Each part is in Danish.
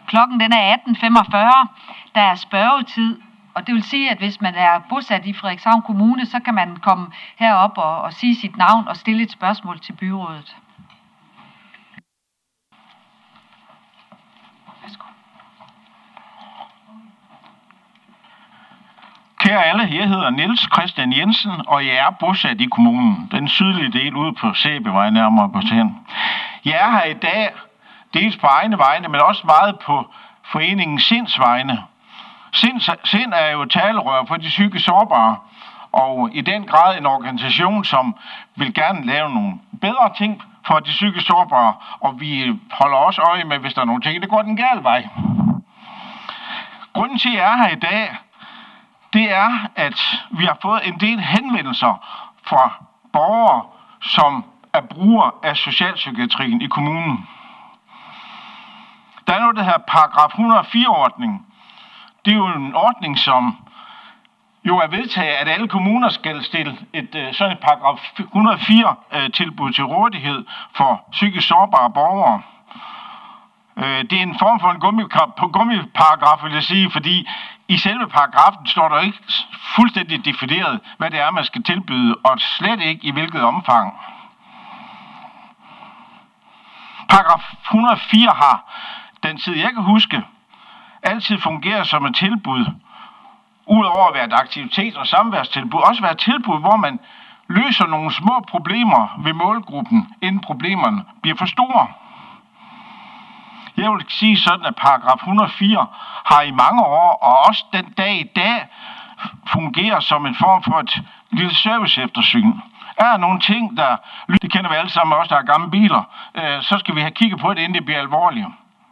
Klokken den er 18.45. Der er spørgetid, og det vil sige, at hvis man er bosat i Frederikshavn Kommune, så kan man komme herop og sige sit navn og stille et spørgsmål til byrådet. Kære alle, jeg hedder Niels Christian Jensen, og jeg er bosat i kommunen. Den sydlige del ude på Sæbevej, nærmere på Tænd. Jeg er her i dag, dels på egne vegne, men også meget på foreningen Sinds vegne. Sind er jo talerør for de psykisk sårbare, og i den grad en organisation, som vil gerne lave nogle bedre ting for de psykisk sårbare, og vi holder også øje med, hvis der er nogle ting, der går den gale vej. Grunden til, at jeg er her i dag, det er, at vi har fået en del henvendelser fra borgere, som er brugere af socialpsykiatrien i kommunen. Der er noget, der hedder paragraf 104-ordning. Det er jo en ordning, som jo er vedtaget, at alle kommuner skal stille sådan et paragraf 104-tilbud til rådighed for psykisk sårbare borgere. Det er en form for en gummiparagraf, vil jeg sige, fordi i selve paragrafen står der ikke fuldstændig defineret, hvad det er, man skal tilbyde, og slet ikke i hvilket omfang. Paragraf 104 har, den tid jeg kan huske, altid fungeret som et tilbud, udover at være et aktivitets- og samværstilbud, også være et tilbud, hvor man løser nogle små problemer ved målgruppen, inden problemerne bliver for store. Jeg vil sige sådan, at paragraf 104 har i mange år, og også den dag i dag, fungerer som en form for et lille serviceeftersyn. Er der nogle ting, det kender vi alle sammen også, der er gamle biler, så skal vi have kigget på det, inden det bliver alvorligt.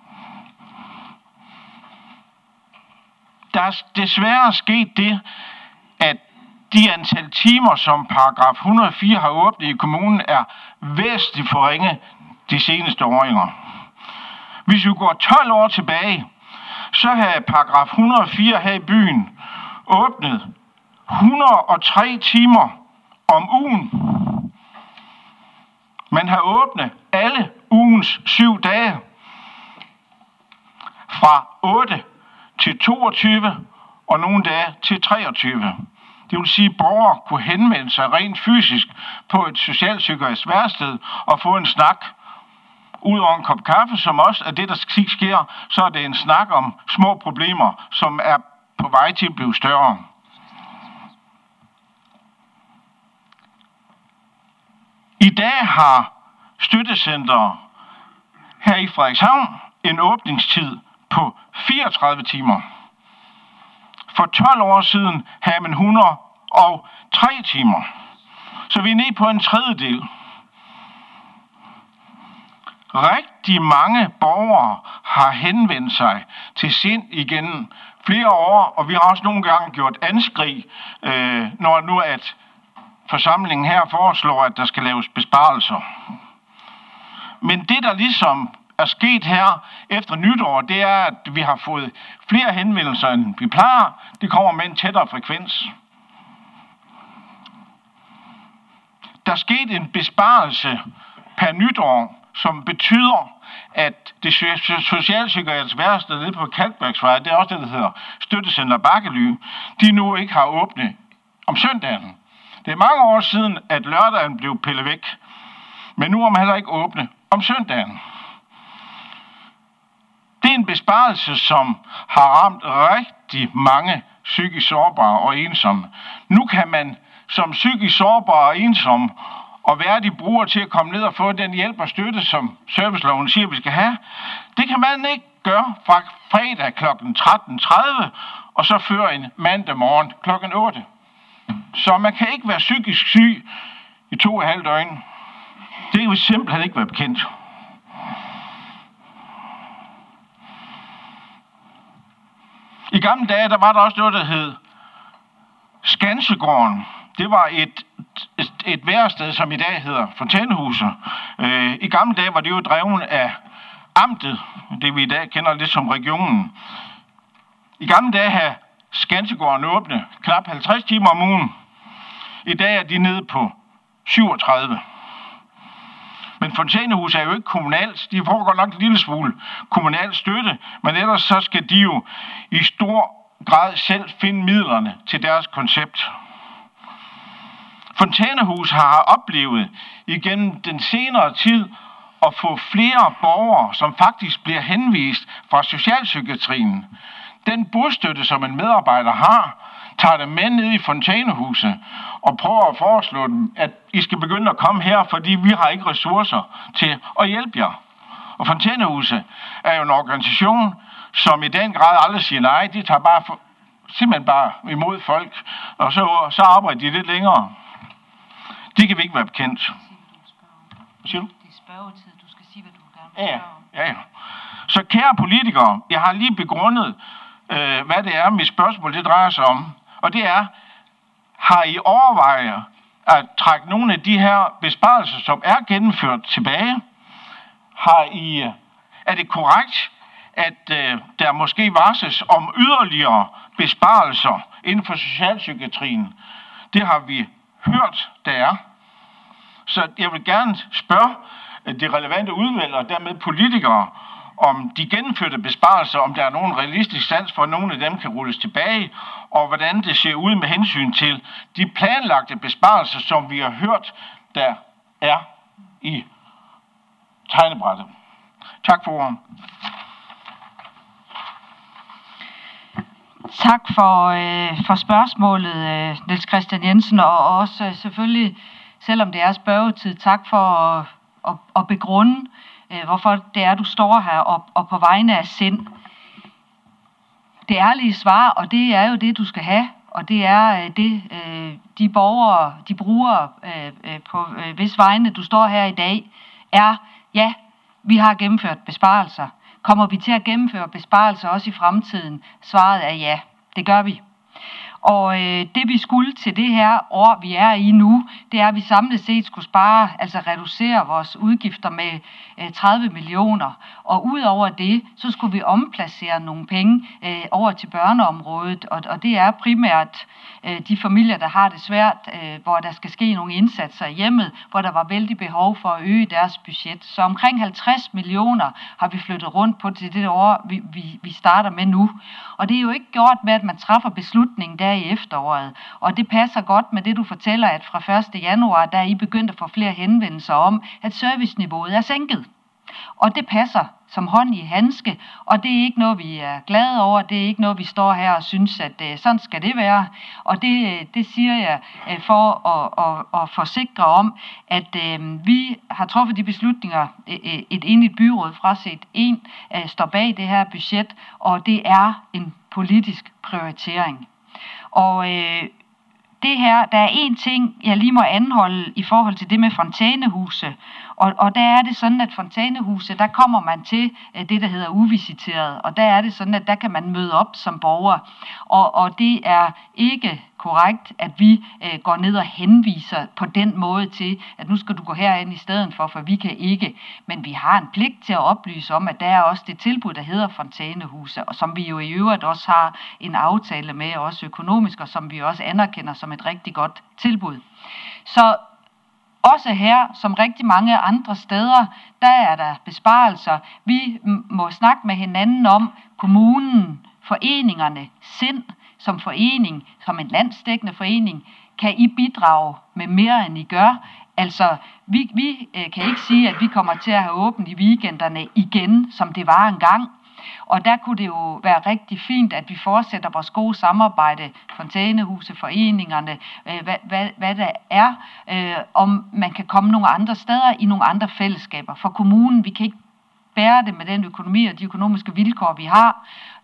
Der er desværre sket det, at de antal timer, som paragraf 104 har åbnet i kommunen, er væsentligt forringet de seneste åringer. Hvis vi går 12 år tilbage, så havde paragraf 104 her i byen åbnet 103 timer om ugen. Man har åbnet alle ugens 7 dage fra 8 til 22 og nogle dage til 23. Det vil sige, at borgere kunne henvende sig rent fysisk på et socialpsykiatrisk værested og få en snak. Udover en kop kaffe, som også er det, der sker, så er det en snak om små problemer, som er på vej til at blive større. I dag har støttecenter her i Frederikshavn en åbningstid på 34 timer. For 12 år siden havde man 103 timer. Så vi er nede på en tredjedel. Rigtig mange borgere har henvendt sig til Sind igen flere år, og vi har også nogle gange gjort anskrig, når nu at forsamlingen her foreslår, at der skal laves besparelser. Men det, der ligesom er sket her efter nytår, det er, at vi har fået flere henvendelser, end vi plejer. Det kommer med en tættere frekvens. Der skete en besparelse per nytår, som betyder, at det socialpsykiatriske værested nede på Kalkbergsvej, det er også det, der hedder Støttecenter Bakkely, de nu ikke har åbnet om søndagen. Det er mange år siden, at lørdagen blev pillet væk, men nu er man heller ikke åbne om søndagen. Det er en besparelse, som har ramt rigtig mange psykisk sårbare og ensomme. Nu kan man som psykisk sårbar og ensom og værdig bruger til at komme ned og få den hjælp og støtte, som serviceloven siger, vi skal have. Det kan man ikke gøre fra fredag kl. 13.30 og så før en mandag morgen kl. 8. Så man kan ikke være psykisk syg i 2,5 døgn. Det kan vi simpelthen ikke være bekendt. I gamle dage, der var der også noget, der hed Skansegården. Det var et værested, som i dag hedder Fontænehuset. I gamle dage var det jo drevet af amtet, det vi i dag kender lidt som regionen. I gamle dage havde Skansegården åbne knap 50 timer om ugen. I dag er de nede på 37. Men fontænehus er jo ikke kommunalt. De får godt nok en lille smule kommunal støtte, men ellers så skal de jo i stor grad selv finde midlerne til deres koncept. Fontænehus har oplevet igennem den senere tid at få flere borgere, som faktisk bliver henvist fra socialpsykiatrien. Den bostøtte, som en medarbejder har, tager dem med ned i fontænehuset og prøver at foreslå dem, at I skal begynde at komme her, fordi vi har ikke ressourcer til at hjælpe jer. Og fontænehuset er jo en organisation, som i den grad aldrig siger nej. De tager simpelthen bare imod folk, og så arbejder de lidt længere. Det kan vi ikke være bekendt. Hvad siger du? Det er spørgetid. Du skal sige, hvad du gerne vil spørge om. Ja. Så kære politikere, jeg har lige begrundet, hvad det er, mit spørgsmål det drejer sig om. Og det er, har I overvejet at trække nogle af de her besparelser, som er gennemført tilbage? Er det korrekt, at der måske varsles om yderligere besparelser inden for socialpsykiatrien? Det har vi hørt, der er. Så jeg vil gerne spørge de relevante udvalg og dermed politikere, om de gennemførte besparelser, om der er nogen realistisk sans for, at nogle af dem kan rulles tilbage, og hvordan det ser ud med hensyn til de planlagte besparelser, som vi har hørt, der er i tegnebrættet. Tak for ordet. Tak for spørgsmålet, Niels Christian Jensen, og også selvfølgelig, selvom det er spørgetid, tak for at begrunde, hvorfor det er, du står her og på vegne af sind. Det ærlige svar, og det er jo det, du skal have, og det er det, de borgere, de brugere på hvis vegne, du står her i dag, er, ja, vi har gennemført besparelser. Kommer vi til at gennemføre besparelser også i fremtiden? Svaret er ja, det gør vi. Og det vi skulle til det her år, vi er i nu, det er, at vi samlet set skulle spare, altså reducere vores udgifter med 30 millioner. Og ud over det, så skulle vi omplacere nogle penge over til børneområdet. Og det er primært de familier, der har det svært, hvor der skal ske nogle indsatser i hjemmet, hvor der var vældig behov for at øge deres budget. Så omkring 50 millioner har vi flyttet rundt på til det år, vi starter med nu. Og det er jo ikke gjort med, at man træffer beslutningen der i efteråret. Og det passer godt med det, du fortæller, at fra 1. januar, der er I begyndt at få flere henvendelser om, at serviceniveauet er sænket. Og det passer som hånd i handske, og det er ikke noget, vi er glade over, det er ikke noget, vi står her og synes, at sådan skal det være. Og det siger jeg for at forsikre om, at vi har truffet de beslutninger, et enigt byråd fraset en står bag det her budget, og det er en politisk prioritering. Og det her, der er en ting, jeg lige må anholde i forhold til det med fontænehuse. Og der er det sådan, at fontænehuse, der kommer man til det, der hedder uvisiteret. Og der er det sådan, at der kan man møde op som borger. Og det er ikke korrekt, at vi går ned og henviser på den måde til, at nu skal du gå herind i stedet for vi kan ikke. Men vi har en pligt til at oplyse om, at der er også det tilbud, der hedder fontænehuse, og som vi jo i øvrigt også har en aftale med, også økonomisk, og som vi også anerkender som et rigtig godt tilbud. Så også her, som rigtig mange andre steder, der er der besparelser. Vi må snakke med hinanden om kommunen, foreningerne, sind som forening, som en landsdækkende forening, kan I bidrage med mere, end I gør. Altså, vi kan ikke sige, at vi kommer til at have åbent i weekenderne igen, som det var engang. Og der kunne det jo være rigtig fint, at vi fortsætter vores gode samarbejde, fontænehuse, foreningerne, hvad der er, om man kan komme nogle andre steder i nogle andre fællesskaber. For kommunen, vi kan ikke bære det med den økonomi og de økonomiske vilkår, vi har,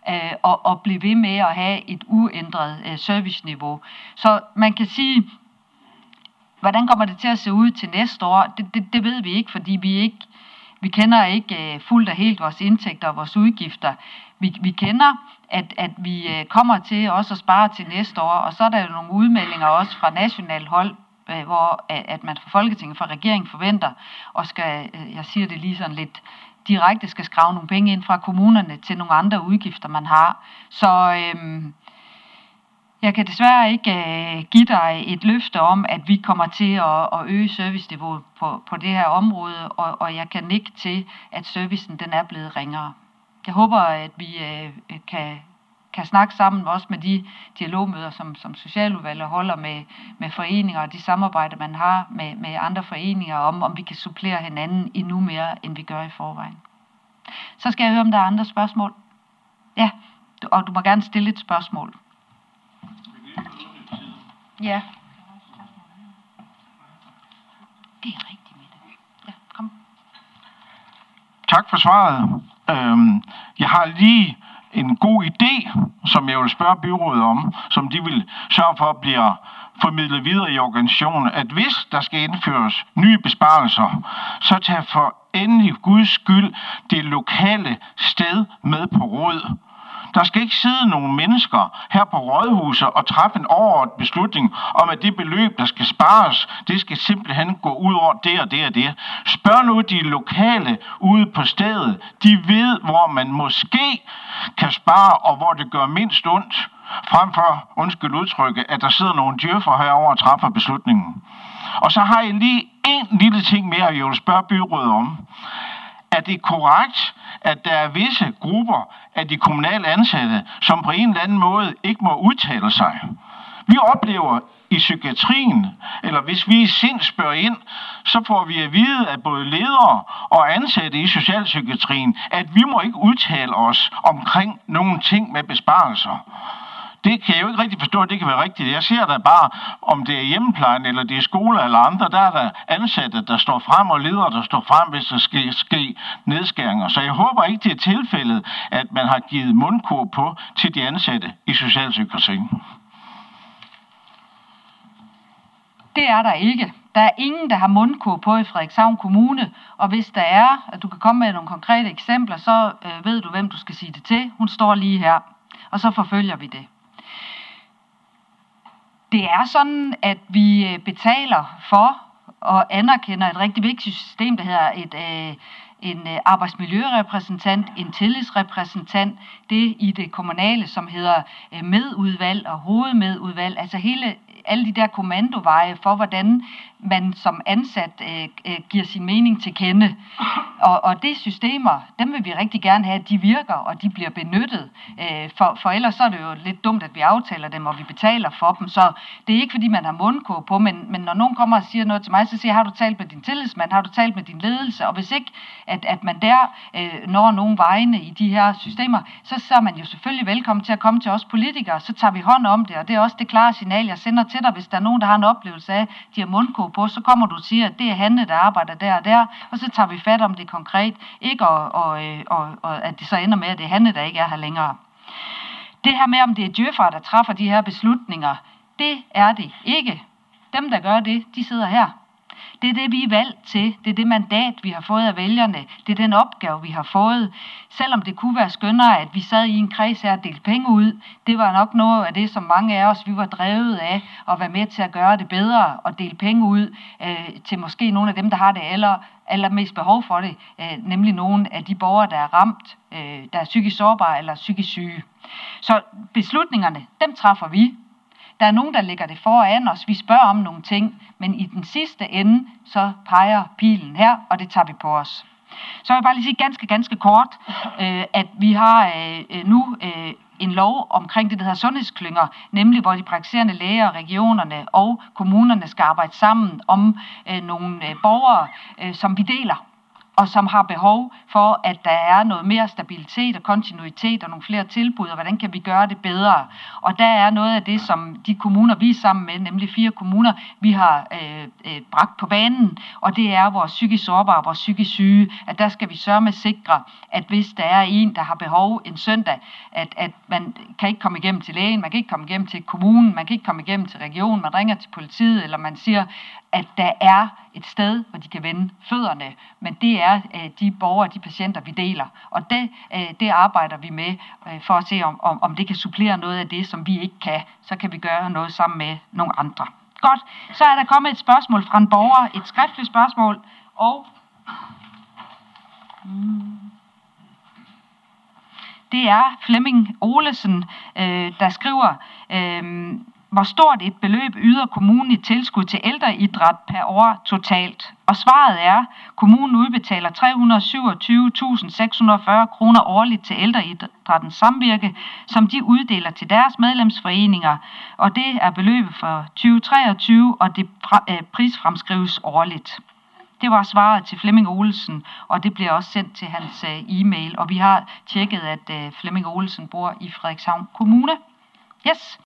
og blive ved med at have et uændret serviceniveau. Så man kan sige, hvordan kommer det til at se ud til næste år? Det ved vi ikke, fordi vi kender ikke fuldt og helt vores indtægter og vores udgifter. Vi kender, at vi kommer til også at spare til næste år, og så er der jo nogle udmeldinger også fra nationalt hold, hvor at man fra Folketinget, fra regeringen forventer, og skal, jeg siger det lige sådan lidt direkte, skal skrave nogle penge ind fra kommunerne til nogle andre udgifter, man har. Så Jeg kan desværre ikke give dig et løfte om, at vi kommer til at øge serviceniveauet på det her område, og jeg kan nikke til, at servicen den er blevet ringere. Jeg håber, at vi kan snakke sammen også med de dialogmøder, som Socialudvalget holder med foreninger og de samarbejder, man har med andre foreninger om vi kan supplere hinanden endnu mere, end vi gør i forvejen. Så skal jeg høre, om der er andre spørgsmål. Ja, og du må gerne stille et spørgsmål. Ja. Det er rigtigt, Mette. Ja, kom. Tak for svaret. Jeg har lige en god idé, som jeg vil spørge byrådet om, som de vil sørge for bliver formidlet videre i organisationen, at hvis der skal indføres nye besparelser, så tag for endelig Guds skyld det lokale sted med på råd. Der skal ikke sidde nogle mennesker her på rådhuset og træffe en overordnet beslutning om, at det beløb, der skal spares, det skal simpelthen gå ud over det og det og det. Spørg nu de lokale ude på stedet. De ved, hvor man måske kan spare, og hvor det gør mindst ondt, frem for, undskyld udtrykket, at der sidder nogle djøffer herovre og træffer beslutningen. Og så har jeg lige en lille ting mere, jeg vil spørge byrådet om. Er det korrekt, at der er visse grupper af de kommunale ansatte, som på en eller anden måde ikke må udtale sig? Vi oplever i psykiatrien, eller hvis vi i sind spørger ind, så får vi at vide af både ledere og ansatte i socialpsykiatrien, at vi må ikke udtale os omkring nogle ting med besparelser. Det kan jeg jo ikke rigtig forstå, at det kan være rigtigt. Jeg ser da bare, om det er hjemmeplejen, eller det er skoler eller andre, der er der ansatte, der står frem, og ledere, der står frem, hvis der skal ske nedskæringer. Så jeg håber ikke, det er tilfældet, at man har givet mundkurv på til de ansatte i socialpsykiatrien. Det er der ikke. Der er ingen, der har mundkurv på i Frederikshavn Kommune, og hvis der er, at du kan komme med nogle konkrete eksempler, så ved du, hvem du skal sige det til. Hun står lige her, og så forfølger vi det. Det er sådan, at vi betaler for og anerkender et rigtig vigtigt system, der hedder en arbejdsmiljørepræsentant, en tillidsrepræsentant, det i det kommunale, som hedder medudvalg og hovedmedudvalg, altså alle de der kommandoveje for, hvordan man som ansat giver sin mening til kende. Og de systemer, dem vil vi rigtig gerne have, at de virker, og de bliver benyttet. For ellers så er det jo lidt dumt, at vi aftaler dem, og vi betaler for dem. Så det er ikke, fordi man har mundkurv på, men når nogen kommer og siger noget til mig, så siger jeg, har du talt med din tillidsmand, har du talt med din ledelse? Og hvis ikke, at man der når nogen vegne i de her systemer, så er man jo selvfølgelig velkommen til at komme til os politikere. Så tager vi hånd om det, og det er også det klare signal, jeg sender til dig, hvis der er nogen, der har en oplevelse af, de har mundkurv på, så kommer du og siger, at det er Hanne, der arbejder der og der, og så tager vi fat om det konkret, ikke og at det så ender med, at det er Hanne, der ikke er her længere. Det her med, om det er djøffere, der træffer de her beslutninger, det er det ikke. Dem, der gør det, de sidder her. Det er det, vi er valgt til. Det er det mandat, vi har fået af vælgerne. Det er den opgave, vi har fået. Selvom det kunne være skønnere, at vi sad i en kreds her og delte penge ud, det var nok noget af det, som mange af os, vi var drevet af at være med til at gøre det bedre og dele penge ud til måske nogle af dem, der har det allermest behov for det, nemlig nogle af de borgere, der er ramt, der er psykisk sårbare eller psykisk syge. Så beslutningerne, dem træffer vi. Der er nogen, der lægger det foran os. Vi spørger om nogle ting, men i den sidste ende, så peger pilen her, og det tager vi på os. Så vil jeg bare lige sige ganske kort, at vi har nu en lov omkring det, der hedder sundhedsklynger, nemlig hvor de praktiserende læger, regionerne og kommunerne skal arbejde sammen om nogle borgere, som vi deler, og som har behov for, at der er noget mere stabilitet og kontinuitet og nogle flere tilbud, og hvordan kan vi gøre det bedre. Og der er noget af det, som de kommuner, vi er sammen med, nemlig 4 kommuner, vi har bragt på banen, og det er vores psykisk sårbare, vores psykisk syge, at der skal vi sørge med at sikre, at hvis der er en, der har behov en søndag, at man kan ikke komme igennem til lægen, man kan ikke komme igennem til kommunen, man kan ikke komme igennem til regionen, man ringer til politiet, eller man siger, at der er et sted, hvor de kan vende fødderne, men det er de borgere, de patienter, vi deler. Og det arbejder vi med for at se, om det kan supplere noget af det, som vi ikke kan. Så kan vi gøre noget sammen med nogle andre. Godt, så er der kommet et spørgsmål fra en borger, et skriftligt spørgsmål, og Det er Flemming Olesen, der skriver, hvor stort et beløb yder kommunen i tilskud til ældreidræt per år totalt? Og svaret er, kommunen udbetaler 327.640 kroner årligt til ældreidrættens samvirke, som de uddeler til deres medlemsforeninger, og det er beløbet for 2023, og det prisfremskrives årligt. Det var svaret til Flemming Olesen, og det bliver også sendt til hans e-mail, og vi har tjekket, at Flemming Olesen bor i Frederikshavn Kommune. Yes.